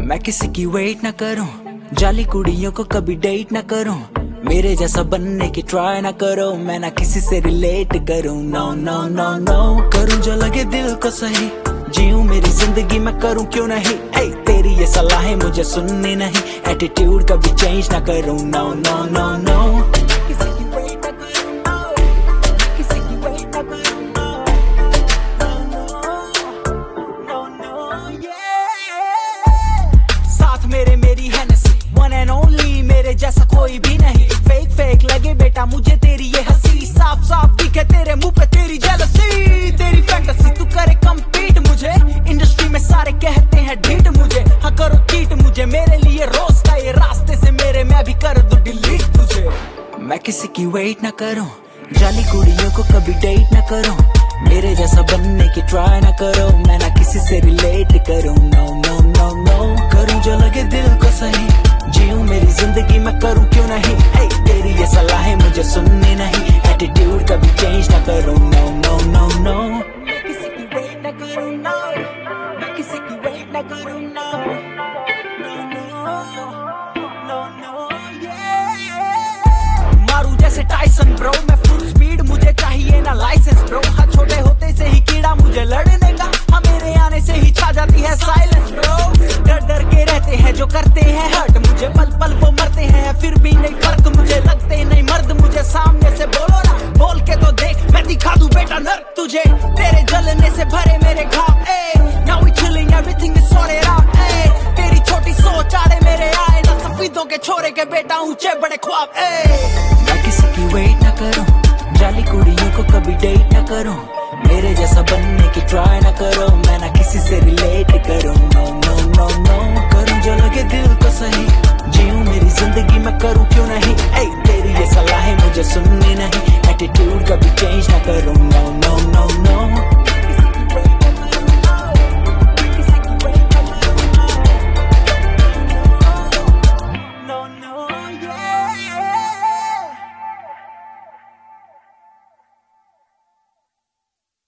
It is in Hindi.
मैं किसी की वेट ना करूं, जाली कुड़ियों को कभी डेट ना करूं, मेरे जैसा बनने की ट्राई ना करो, मैं ना किसी से रिलेट करूं। नो नो नो नो, करूं जो लगे दिल को सही, जीऊं मेरी जिंदगी मैं करूं क्यों नहीं। hey, तेरी ये सलाहें मुझे सुननी नहीं, एटीट्यूड कभी चेंज ना करूं। नो नो नो नो, किसी की वेट ना करूं, किसी की वेट ना करूं। मेरे मेरी हेनेसी वन एंड ओनली, मेरे जैसा कोई भी नहीं। फेक फेक लगे बेटा मुझे तेरी ये हंसी, साफ साफ दिखे तेरे मुंह पे तेरी जेलसी, तेरी फैंटेसी तू करे कम्पीट मुझे, इंडस्ट्री में सारे कहते हैं ढीठ मुझे। हाँ करो चीट मुझे, मेरे लिए रोज का ये रास्ते से मेरे मैं भी कर दूं डिलीट तुझे। मैं किसी की वेट ना करूं, जाली कुड़ियों को कभी डेट ना करूं, मेरे जैसा बनने की ट्राई ना करो, मैं ना किसी से रिलेट करूं। नो नो नो नो, करूं जो लगे दिल को सही, जीऊं मेरी जिंदगी मैं करूं क्यों नहीं। hey, तेरी ये सलाहें मुझे सुननी नहीं, एटीट्यूड कभी चेंज ना करूं। नो नो नो नो, मैं किसी की वेट ना करूं, नो मैं किसी की वेट ना करूं। नो नो नो मारू जैसे टाइसन ब्रो, मैं फुल स्पीड मुझे चाहिए ना लाइसेंस ब्रो। हाँ छोटे होते से ही कीड़ा मुझे लड़ने का, हाँ मेरे आने से ही छा जाती है साइलेंस ब्रो। डर डर के रहते हैं जो करते हैं हर्ट मुझे, पल पल वो मरते हैं फिर भी नहीं फर्क मुझे, लगते नहीं मर्द मुझे, सामने से बोलो ना, बोल के तो देख मैं दिखा दूं बेटा नर्क तुझे। तेरे जलने से भरे मेरे घाव, now we chilling everything is sorted out. तेरी छोटी सोच आड़े मेरे आए ना, सफेदों के छोरे के बेटा ऊंचे बड़े ख्वाब। मैं किसी की वेट ना करूं, जाली कुड़ियों को कभी डेट ना करूं, मेरे जैसा बनने की ट्राई ना करो, मैं ना